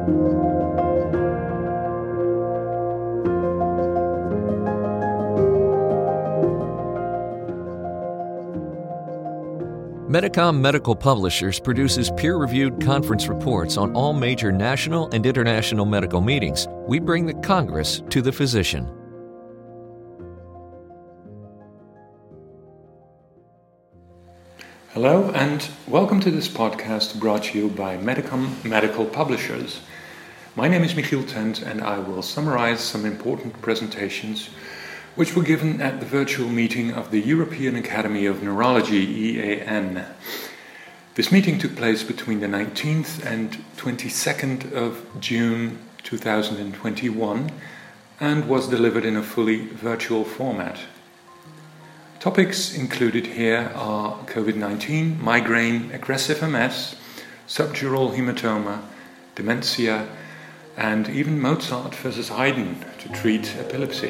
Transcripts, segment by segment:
Medicom Medical Publishers produces peer-reviewed conference reports on all major national and international medical meetings. We bring the Congress to the physician. Hello and welcome to this podcast brought to you by Medicom Medical Publishers. My name is Michiel Tent and I will summarize some important presentations which were given at the virtual meeting of the European Academy of Neurology, EAN. This meeting took place between the 19th and 22nd of June 2021 and was delivered in a fully virtual format. Topics included here are COVID-19, migraine, aggressive MS, subdural hematoma, dementia, and even Mozart versus Haydn to treat epilepsy.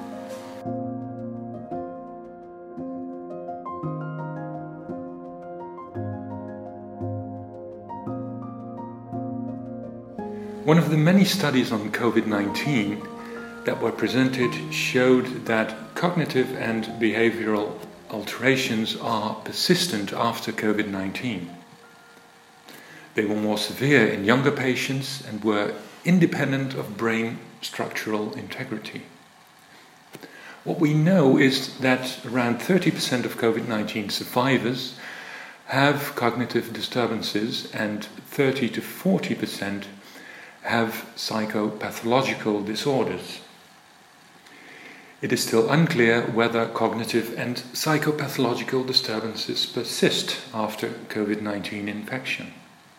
One of the many studies on COVID-19 that were presented showed that cognitive and behavioral alterations are persistent after COVID-19. They were more severe in younger patients and were independent of brain structural integrity. What we know is that around 30% of COVID-19 survivors have cognitive disturbances and 30 to 40% have psychopathological disorders. It is still unclear whether cognitive and psychopathological disturbances persist after COVID-19 infection.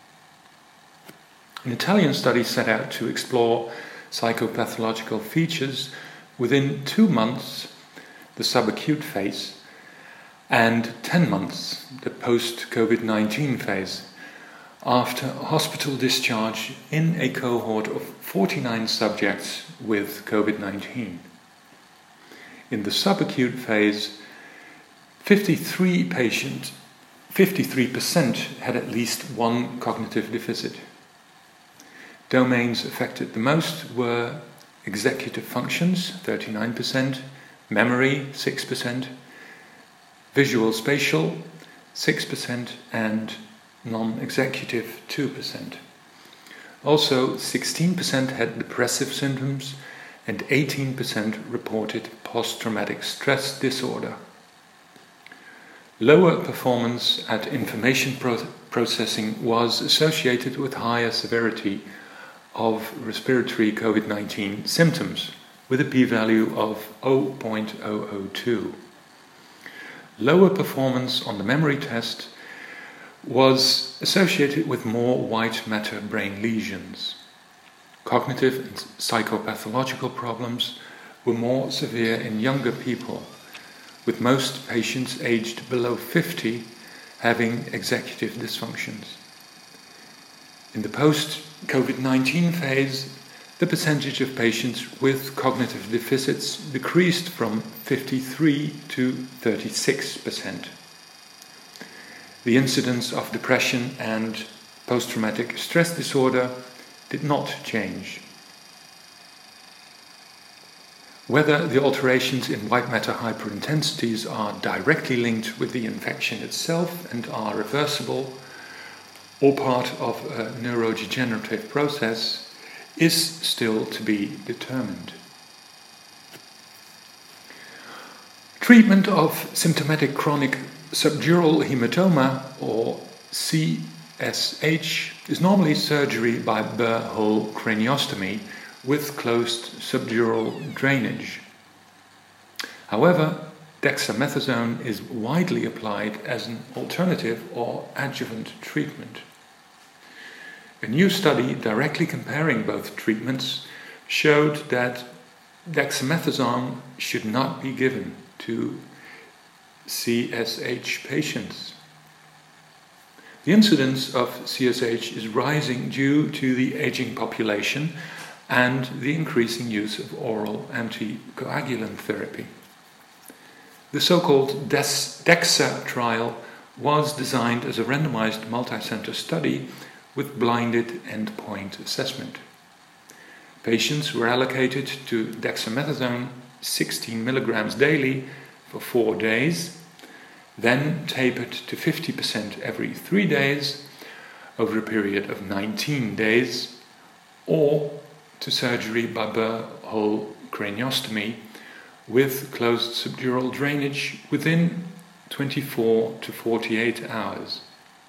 An Italian study set out to explore psychopathological features within 2 months, the subacute phase, and 10 months, the post-COVID-19 phase, after hospital discharge in a cohort of 49 subjects with COVID-19. In the subacute phase, 53% had at least one cognitive deficit. Domains affected the most were executive functions, 39%, memory, 6%, visual spatial, 6%, and non-executive 2%. Also, 16% had depressive symptoms and 18% reported post-traumatic stress disorder. Lower performance at information processing was associated with higher severity of respiratory COVID-19 symptoms, with a p-value of 0.002. Lower performance on the memory test was associated with more white matter brain lesions. Cognitive and psychopathological problems were more severe in younger people, with most patients aged below 50 having executive dysfunctions. In the post-COVID-19 phase, the percentage of patients with cognitive deficits decreased from 53 to 36%. The incidence of depression and post-traumatic stress disorder did not change. Whether the alterations in white matter hyperintensities are directly linked with the infection itself and are reversible, or part of a neurodegenerative process, is still to be determined. Treatment of symptomatic chronic subdural hematoma, or CSH, is normally surgery by burr-hole craniostomy with closed subdural drainage. However, dexamethasone is widely applied as an alternative or adjuvant treatment. A new study directly comparing both treatments showed that dexamethasone should not be given to CSH patients. The incidence of CSH is rising due to the aging population and the increasing use of oral anticoagulant therapy. The so-called DEXA trial was designed as a randomized multi-center study with blinded endpoint assessment. Patients were allocated to dexamethasone 16 milligrams daily for 4 days, then tapered to 50% every 3 days over a period of 19 days, or to surgery by burr-hole craniostomy with closed subdural drainage within 24 to 48 hours.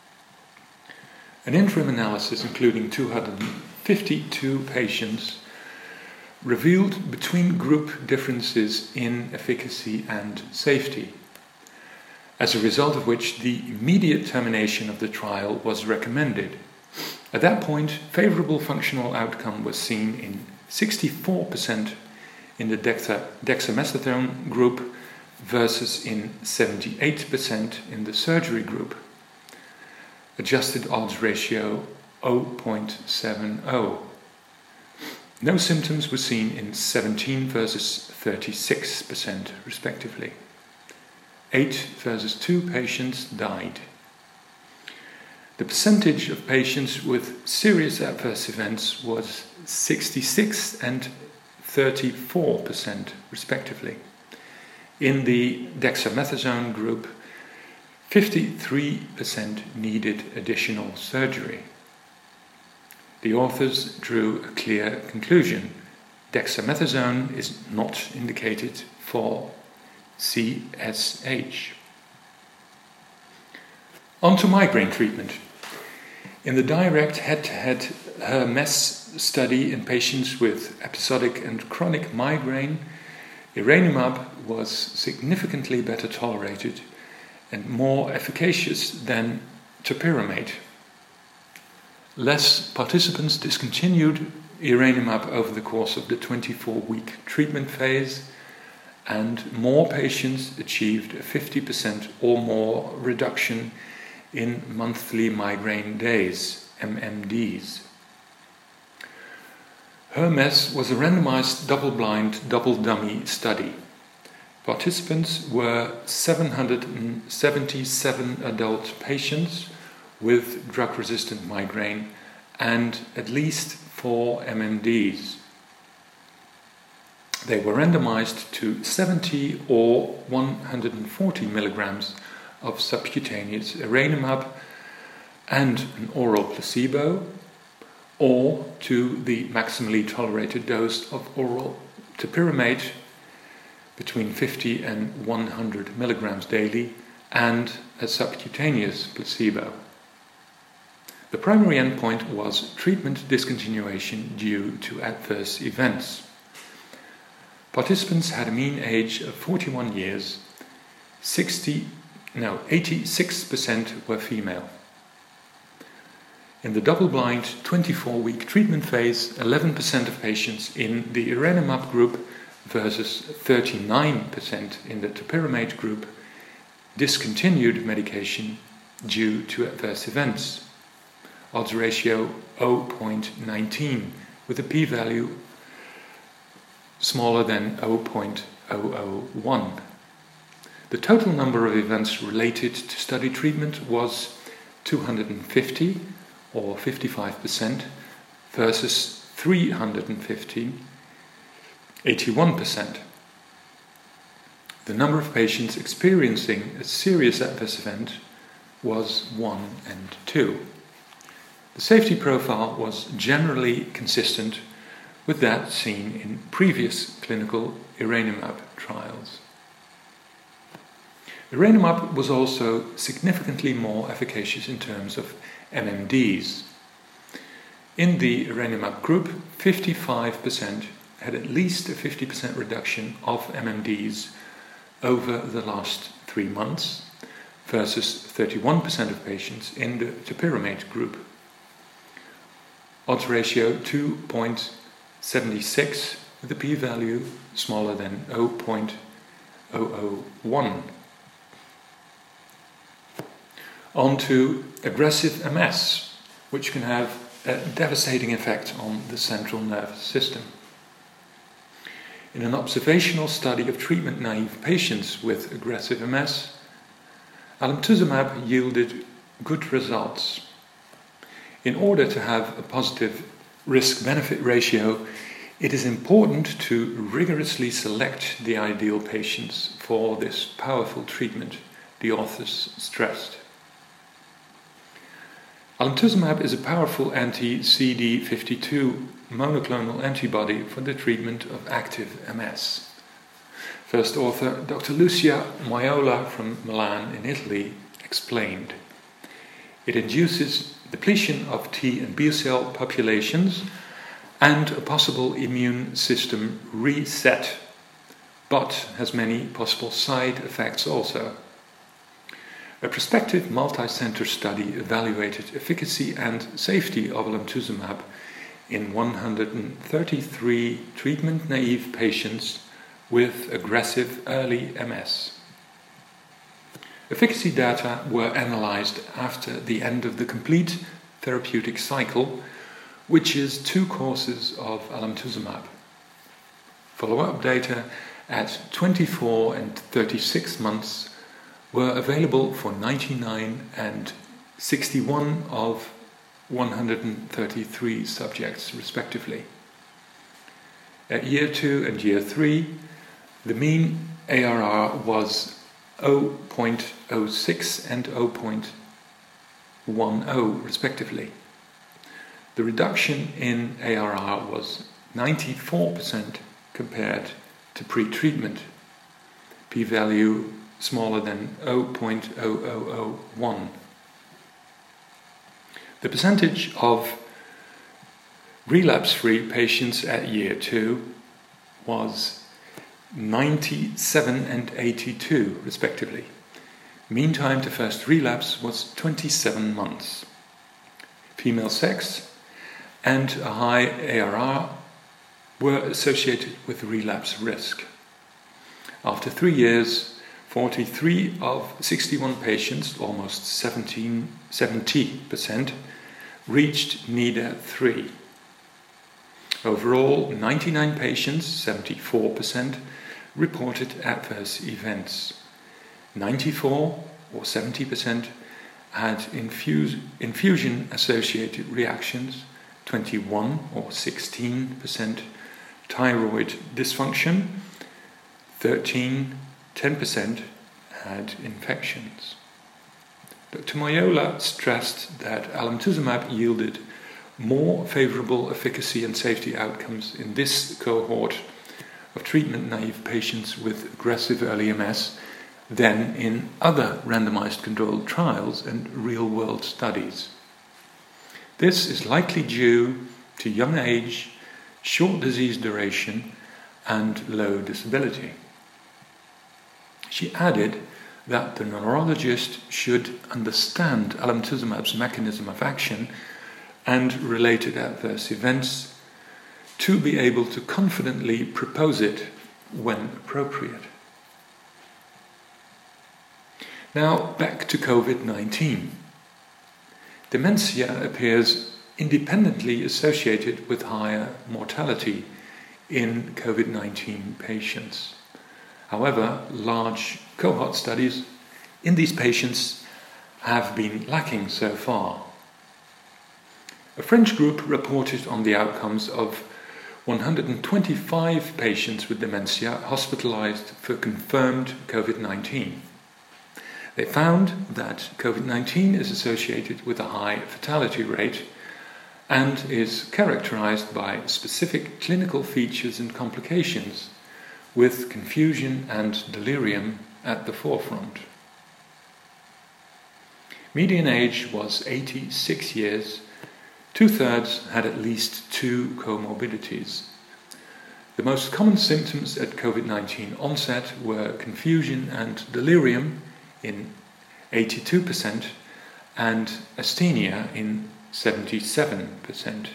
An interim analysis including 252 patients revealed between-group differences in efficacy and safety, as a result of which the immediate termination of the trial was recommended. At that point, favourable functional outcome was seen in 64% in the dexamethasone group versus in 78% in the surgery group. Adjusted odds ratio 0.70. No symptoms were seen in 17 versus 36% respectively. 8 versus 2 patients died. The percentage of patients with serious adverse events was 66 and 34% respectively. In the dexamethasone group, 53% needed additional surgery. The authors drew a clear conclusion. Dexamethasone is not indicated for CSH. On to migraine treatment. In the direct head-to-head HERMES study in patients with episodic and chronic migraine, iranimab was significantly better tolerated and more efficacious than topiramate. Less participants discontinued iranimab over the course of the 24-week treatment phase, and more patients achieved a 50% or more reduction in monthly migraine days, MMDs. HERMES was a randomized double-blind, double-dummy study. Participants were 777 adult patients with drug-resistant migraine and at least 4 MMDs. They were randomized to 70 or 140 milligrams of subcutaneous iranimab and an oral placebo, or to the maximally tolerated dose of oral topiramate between 50 and 100 milligrams daily, and a subcutaneous placebo. The primary endpoint was treatment discontinuation due to adverse events. Participants had a mean age of 41 years, 86% were female. In the double-blind 24-week treatment phase, 11% of patients in the iranimab group versus 39% in the topiramate group discontinued medication due to adverse events. Odds ratio 0.19 with a p-value smaller than 0.001. The total number of events related to study treatment was 250 or 55% versus 350, 81%. The number of patients experiencing a serious adverse event was 1 and 2. The safety profile was generally consistent with that seen in previous clinical iranimab trials. Iranimab was also significantly more efficacious in terms of MMDs. In the iranimab group, 55% had at least a 50% reduction of MMDs over the last 3 months versus 31% of patients in the topiramate group. Odds ratio 2.76 with a p-value smaller than 0.001. On to aggressive MS, which can have a devastating effect on the central nervous system. In an observational study of treatment-naive patients with aggressive MS, alemtuzumab yielded good results. In order to have a positive risk-benefit ratio, it is important to rigorously select the ideal patients for this powerful treatment, the authors stressed. Alemtuzumab is a powerful anti-CD52 monoclonal antibody for the treatment of active MS. First author, Dr. Lucia Maiola from Milan in Italy, explained. It induces depletion of T and B cell populations and a possible immune system reset, but has many possible side effects also. A prospective multi-center study evaluated efficacy and safety of alemtuzumab in 133 treatment-naive patients with aggressive early MS. Efficacy data were analyzed after the end of the complete therapeutic cycle, which is 2 courses of alemtuzumab. Follow-up data at 24 and 36 months were available for 99 and 61 of 133 subjects, respectively. At year 2 and year 3, the mean ARR was 0.06 and 0.10, respectively. The reduction in ARR was 94% compared to pre-treatment, p-value smaller than 0.0001. The percentage of relapse-free patients at year 2 was 97 and 82, respectively. Mean time to first relapse was 27 months. Female sex and a high ARR were associated with relapse risk. After 3 years, 43 of 61 patients, almost 70%, reached NIDA 3. Overall, 99 patients, 74%, reported adverse events. 94 or 70% had infusion-associated reactions, 21 or 16% thyroid dysfunction, 10% had infections. Dr. Maiola stressed that alemtuzumab yielded more favorable efficacy and safety outcomes in this cohort of treatment-naive patients with aggressive early MS than in other randomized controlled trials and real-world studies. This is likely due to young age, short disease duration, and low disability. She added that the neurologist should understand alemtuzumab's mechanism of action and related adverse events to be able to confidently propose it when appropriate. Now back to COVID-19. Dementia appears independently associated with higher mortality in COVID-19 patients. However, large cohort studies in these patients have been lacking so far. A French group reported on the outcomes of 125 patients with dementia hospitalized for confirmed COVID-19. They found that COVID-19 is associated with a high fatality rate and is characterized by specific clinical features and complications, with confusion and delirium at the forefront. Median age was 86 years. 2/3 had at least 2 comorbidities. The most common symptoms at COVID-19 onset were confusion and delirium in 82% and asthenia in 77%.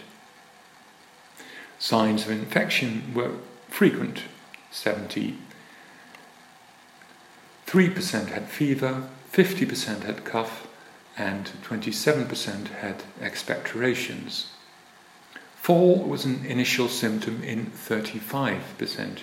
Signs of infection were frequent. 73% had fever, 50% had cough, and 27% had expectorations. Fall was an initial symptom in 35%.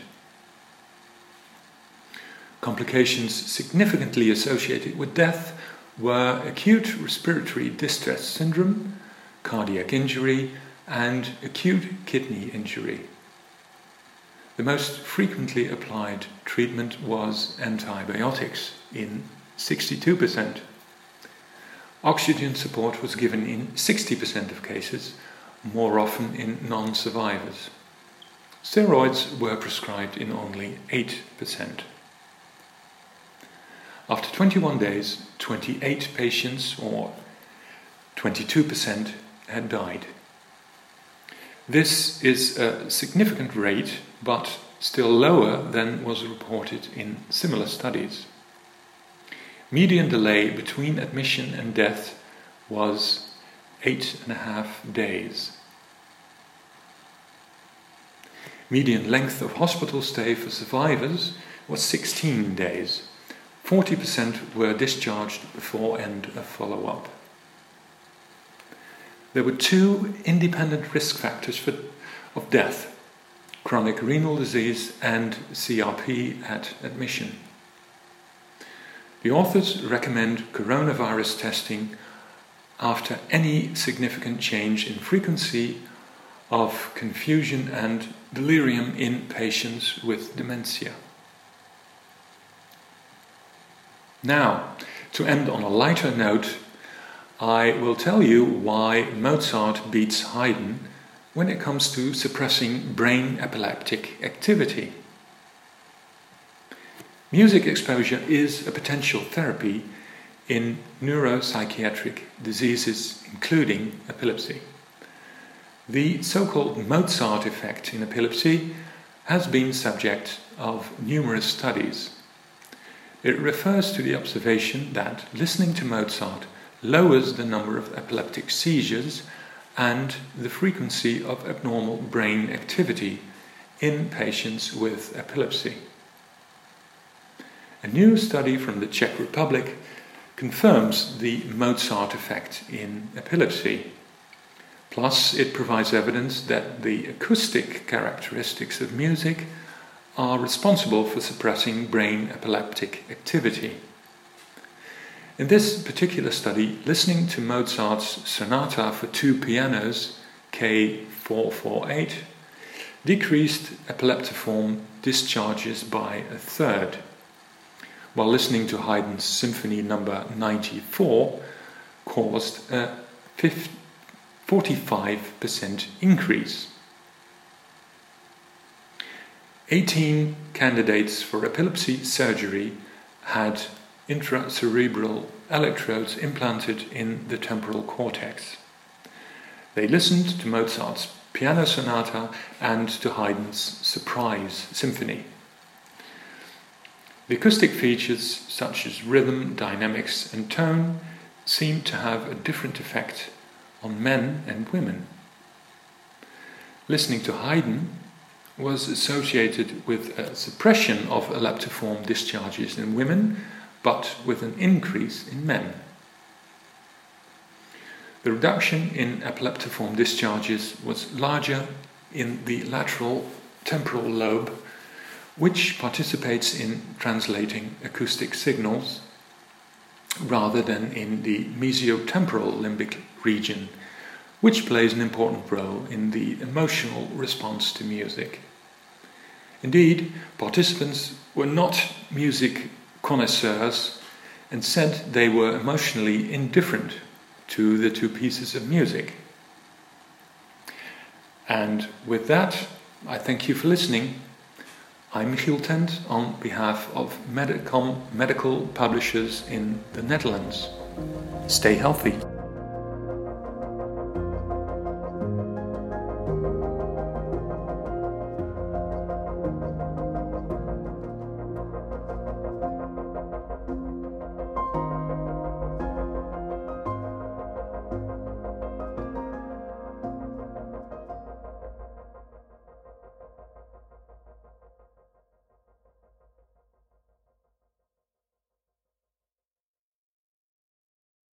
Complications significantly associated with death were acute respiratory distress syndrome, cardiac injury, and acute kidney injury. The most frequently applied treatment was antibiotics in 62%. Oxygen support was given in 60% of cases, more often in non-survivors. Steroids were prescribed in only 8%. After 21 days, 28 patients, or 22%, had died. This is a significant rate, but still lower than was reported in similar studies. Median delay between admission and death was 8.5 days. Median length of hospital stay for survivors was 16 days. 40% were discharged before end of follow-up. There were 2 independent risk factors of death: chronic renal disease and CRP at admission. The authors recommend coronavirus testing after any significant change in frequency of confusion and delirium in patients with dementia. Now, to end on a lighter note, I will tell you why Mozart beats Haydn when it comes to suppressing brain epileptic activity. Music exposure is a potential therapy in neuropsychiatric diseases, including epilepsy. The so-called Mozart effect in epilepsy has been subject of numerous studies. It refers to the observation that listening to Mozart lowers the number of epileptic seizures and the frequency of abnormal brain activity in patients with epilepsy. A new study from the Czech Republic confirms the Mozart effect in epilepsy. Plus, it provides evidence that the acoustic characteristics of music are responsible for suppressing brain epileptic activity. In this particular study, listening to Mozart's Sonata for 2 pianos, K448, decreased epileptiform discharges by 1/3, while listening to Haydn's Symphony No. 94 caused a 45% increase. 18 candidates for epilepsy surgery had intracerebral electrodes implanted in the temporal cortex. They listened to Mozart's Piano Sonata and to Haydn's Surprise Symphony. The acoustic features such as rhythm, dynamics and tone seem to have a different effect on men and women. Listening to Haydn was associated with a suppression of epileptiform discharges in women, but with an increase in men. The reduction in epileptiform discharges was larger in the lateral temporal lobe, which participates in translating acoustic signals, rather than in the mesiotemporal limbic region, which plays an important role in the emotional response to music. Indeed, participants were not music connoisseurs and said they were emotionally indifferent to the 2 pieces of music. And with that, I thank you for listening. I'm Michiel Tent on behalf of Medicom Medical Publishers in the Netherlands. Stay healthy.